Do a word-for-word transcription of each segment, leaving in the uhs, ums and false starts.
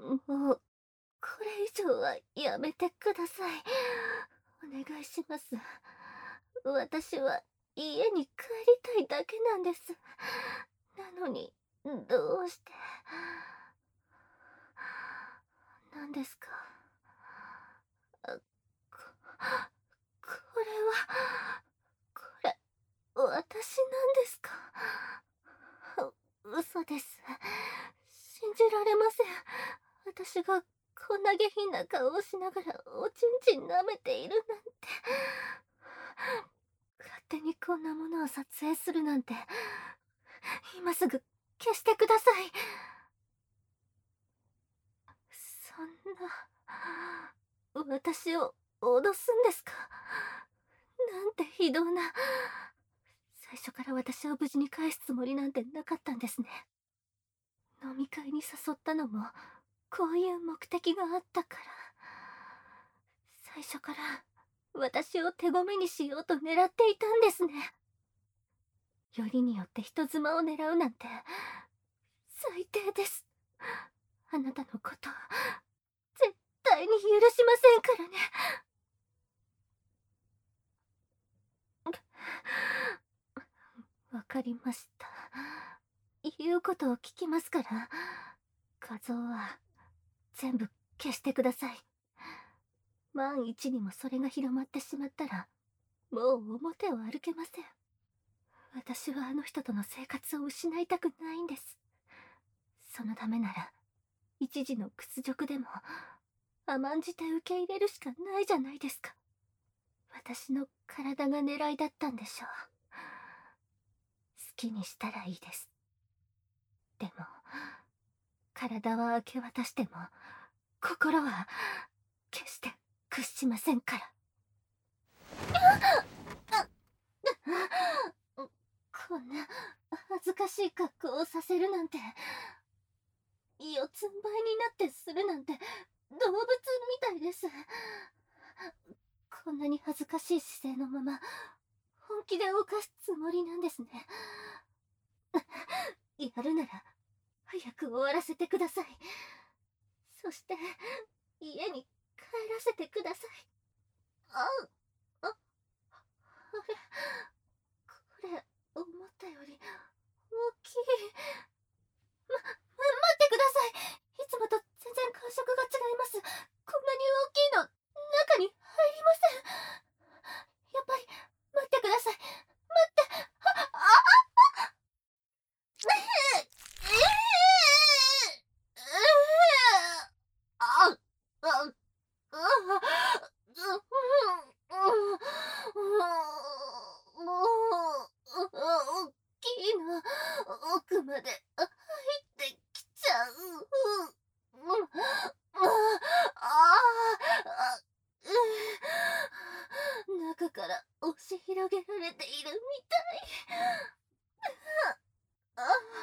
もう、これ以上はやめてください。お願いします。私は家に帰りたいだけなんです。なのに、どうして。何ですか。あ、こ、これは、これ、私なんですか。嘘です。信じられません。私がこんな下品な顔をしながらおちんちん舐めているなんて。勝手にこんなものを撮影するなんて。今すぐ消してください。そんな、私を脅すんですか。なんて非道な。最初から私を無事に返すつもりなんてなかったんですね。飲み会に誘ったのもこういう目的があったから。最初から私を手ごめにしようと狙っていたんですね。よりによって人妻を狙うなんて最低です。あなたのこと絶対に許しませんからね。わかりました。言うことを聞きますから、画像は全部消してください。万一にもそれが広まってしまったら、もう表を歩けません。私はあの人との生活を失いたくないんです。そのためなら、一時の屈辱でも甘んじて受け入れるしかないじゃないですか。私の体が狙いだったんでしょう。好きにしたらいいです。でも、体は明け渡しても、心は決して屈しませんから。こんな恥ずかしい格好をさせるなんて、四つん這いになってするなんて動物みたいです。こんなに恥ずかしい姿勢のまま本気で犯すつもりなんですね。やるなら早く終わらせてください。そして家に帰らせてください。あ、あ、あれ、これ思ったより大きい。ま、待ってください。いつもと全然感触が違います。こんなに大きいの中に入りません。やっぱり待ってください。待って。あ、あ、あ、ええええあ、あ、あ、もう、大きいの奥まで入ってきちゃう。あ中から押し広げられているみたい。あ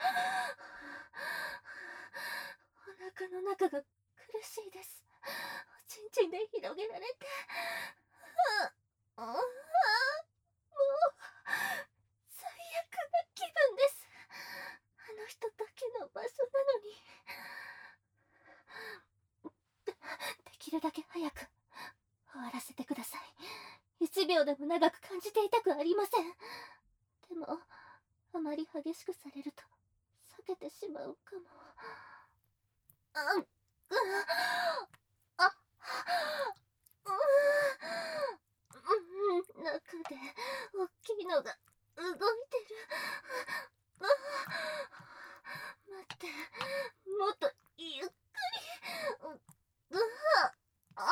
お腹の中が苦しいです。おちんちんで広げられて。ああもう最悪な気分です。あの人だけの場所なのに。できるだけ早く終わらせてください。一秒でも長く感じていたくありません。でもあまり激しくされると避けてしまうかも。あ、うあ、うん、中で大きいのが動いてる。待って、もっとゆっくり。うわあ、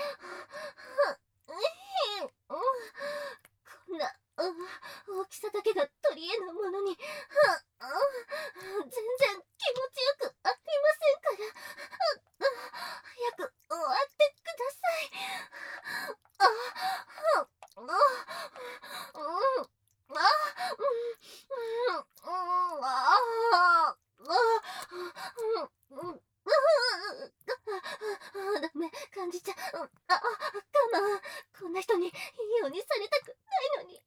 こんな大きさだけが取り柄のものに全然気持ちよくありませんから。早く終わってください。あ、あ、あ、うん、あ、うん、うん、あ、うん、ダメ、感じちゃう。あ、我慢。こんな人にいいようにされたくないのに。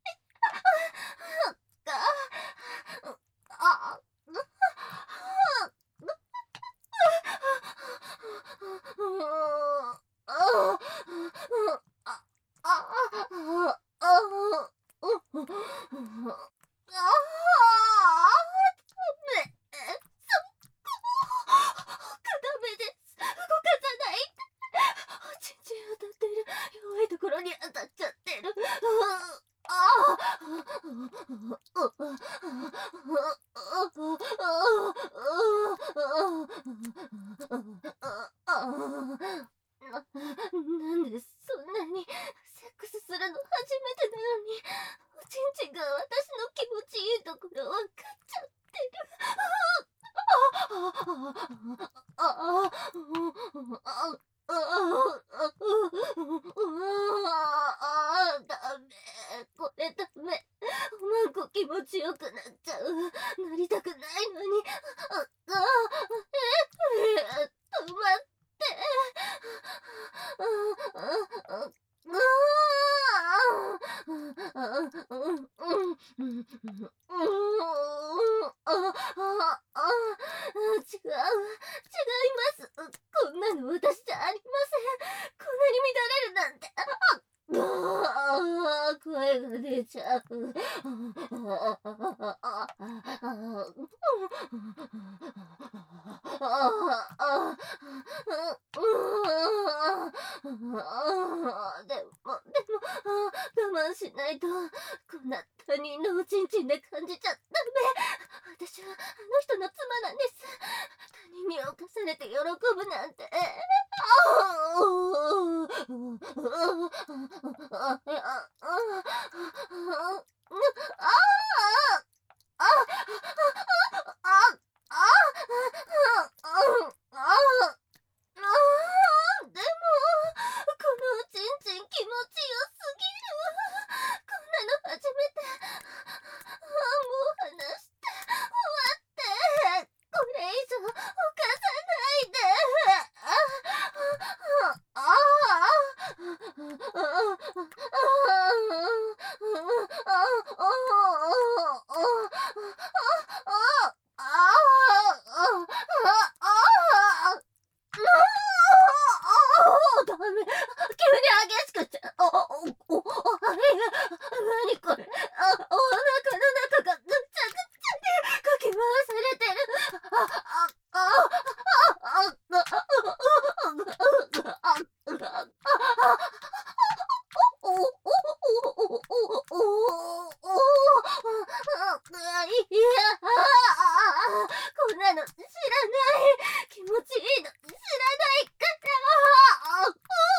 あ、あ、 なんでそんなにセックスするの初めてなのに、おちんちんが私の気持ちいいところ分かっちゃってる。ああダメ、これダメ。おまんこ気持ちよくなっちゃう。なりたくないのに。ああええ止まって。違う、違います。こんなの私じゃありません。こんなに乱れるなんて。ああ、声が出ちゃう。でも、でも、我慢しないと、こんな他人のおちんちんで感じちゃダメ。私はあの人の妻なんです。他人に侵されて喜ぶなんて。でも、このおちんちん気持ちよすぎる。こんなの初めて。もう話して終わって。これ以上犯さないで。ダメ。急に激しくて。お、お、お、あれが、何これ。あ、お腹の中がぐちゃぐちゃにかき回されてる。あ、あ、あ、あ、あ、いや、こんなの知らない。気持ちいいの知らないから。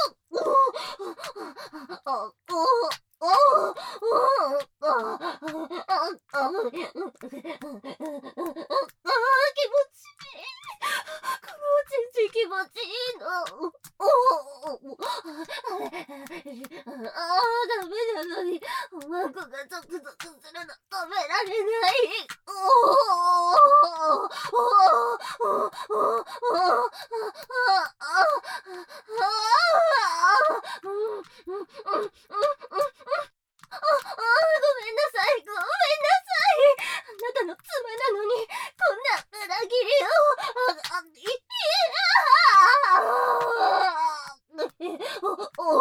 気持ちいい。このおちんちん気持ちいいの。ああ、ダメなのに、おまんこがゾクゾクするの止められない。ああ、ごめんなさい、ごめんなさい。あなたの妻なのに、こんな裏切りを。あ、あ、いやお、お、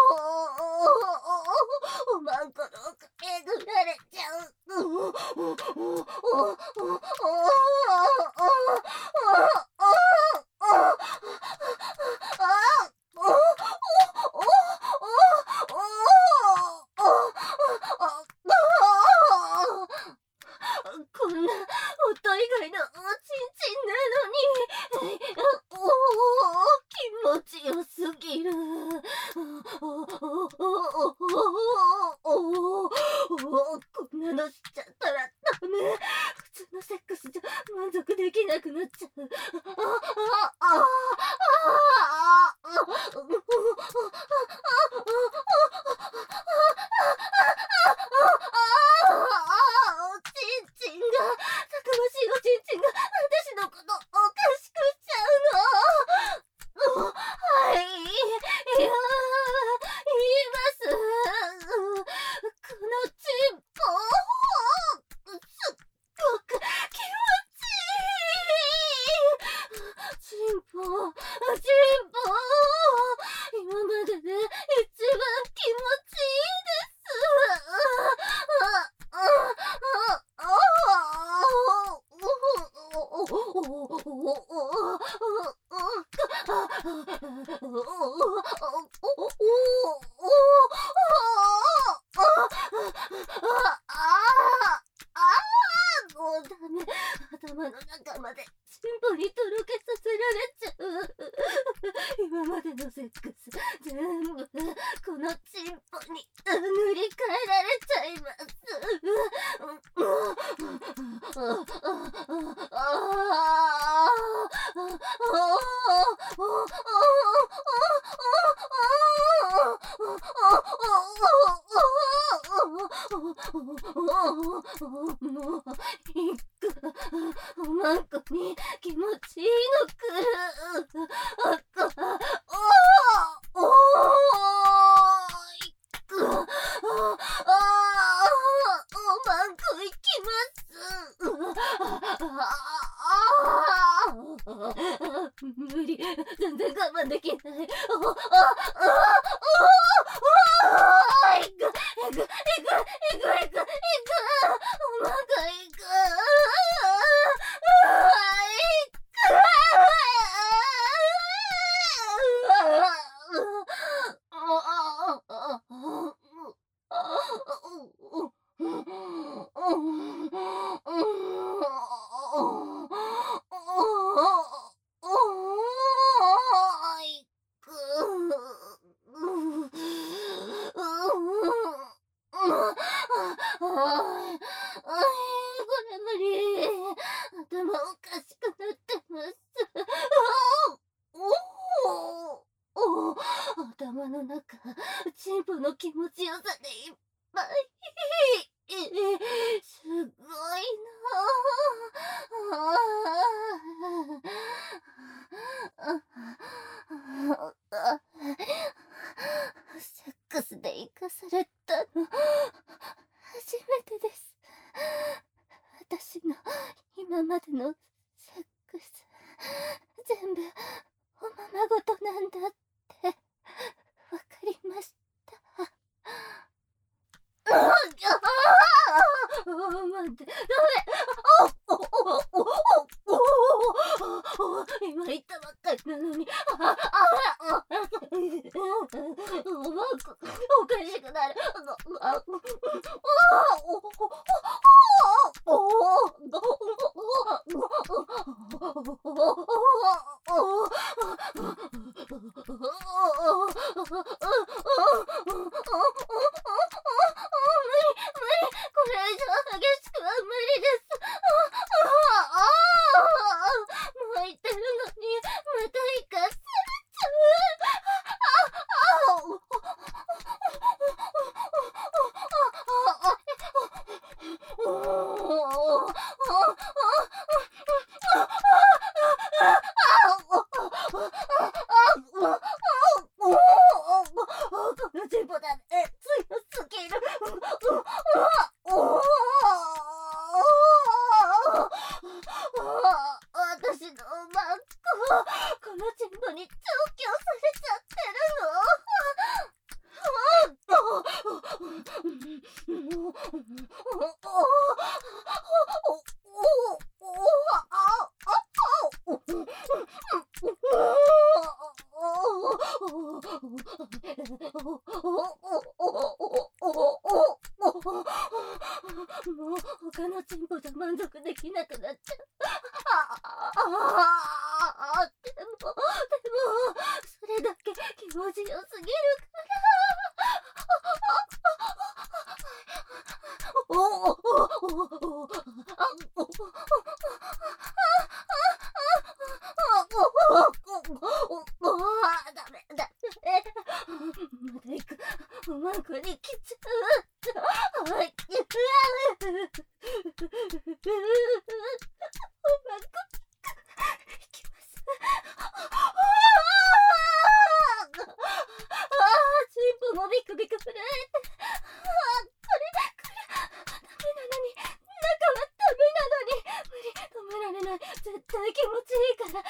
おまんこのえぐられちゃう。こんな音以外のおちんちんなのに、おお、気持ちよすぎる。こんなのしちゃったらダメ。普通のセックスじゃ満足できなくなっちゃう。おちんちんが、たくましいおちんちんが私のことおかしくしちゃうの。はい、いや、言います。このちんぽ、すっごく気持ちいい。 ダメ。頭の中までチンポにとろけさせられちゃう。今までのセックス全部このチンポに塗り替えられちゃいます。もういっか。おまんこに気持ちいいのくる。あっかおーおーいっく。ああおまんこいきます。無理、全然我慢できない。あああいくいくいくいくいくいくおまんこいく。頭おかしくなってます。頭の中、チンポの気持ちよさでいっぱい。すごいなあ。セックスで生かされたの初めてです。私の今までのセックス全部おままごとなんだってわかりました。待って、ダメ。今言ったばっかりなのに。おまんこおかしくなる。これ以上激しくは無理です。もう言ってるのにまた行かされちゃこのチンポだね、強すぎる。私のおまんこ、このチンポに調教されちゃってるの。もう他のチンポじゃ満足できなくなっちゃう。でもでもそれだけ気持ちよすぎるから。ダメだね。まだ行く。おまんこに来ちゃう。おまんこ行きます。チンポもビクビク震えて。これこれダメなのに、中はダメなのに、無理、止められない。絶対気持ちいいから。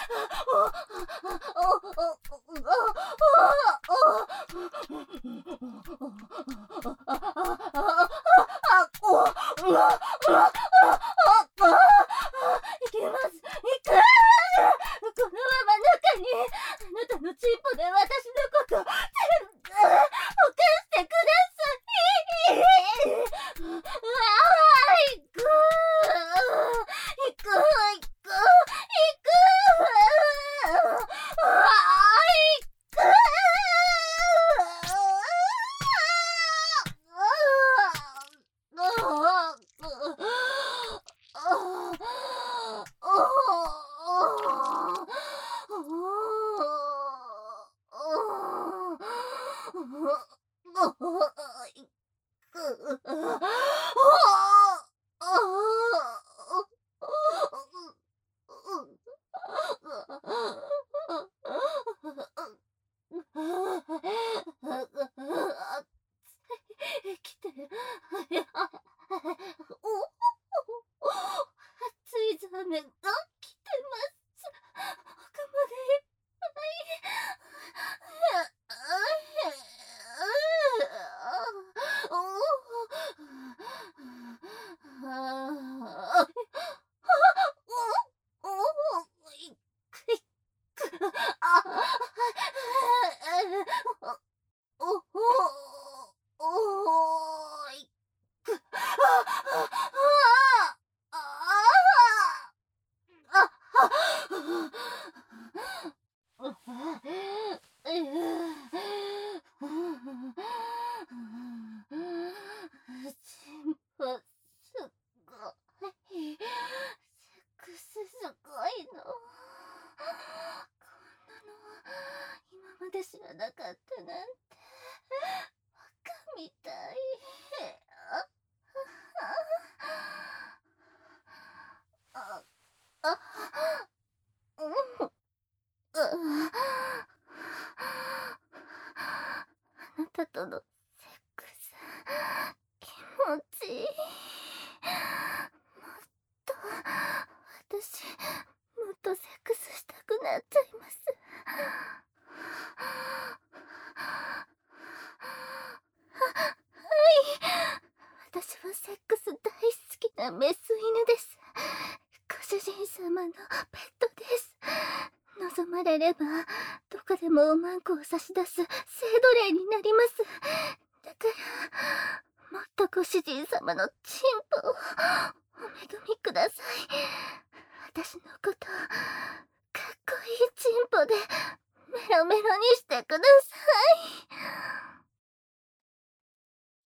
いけます。いく。このまま中にあなたのチンポで私のこと全部犯してください。ああ、いく。 が来てます。奥までいっぱい。チンポすごい。セックスすごいの。こんなの今まで知らなかったなんて。バカみたい。ああうん。あなたとのセックス気持ちいい。もっと私もっとセックスしたくなっちゃいます。はい、私はセックス大好きなメス犬です。ご主人様のペットです。望まれればどこでもおまんこを差し出す性奴隷になります。だからもっとご主人様のチンポをお恵みください。私のことかっこいいチンポでメロメロにしてください。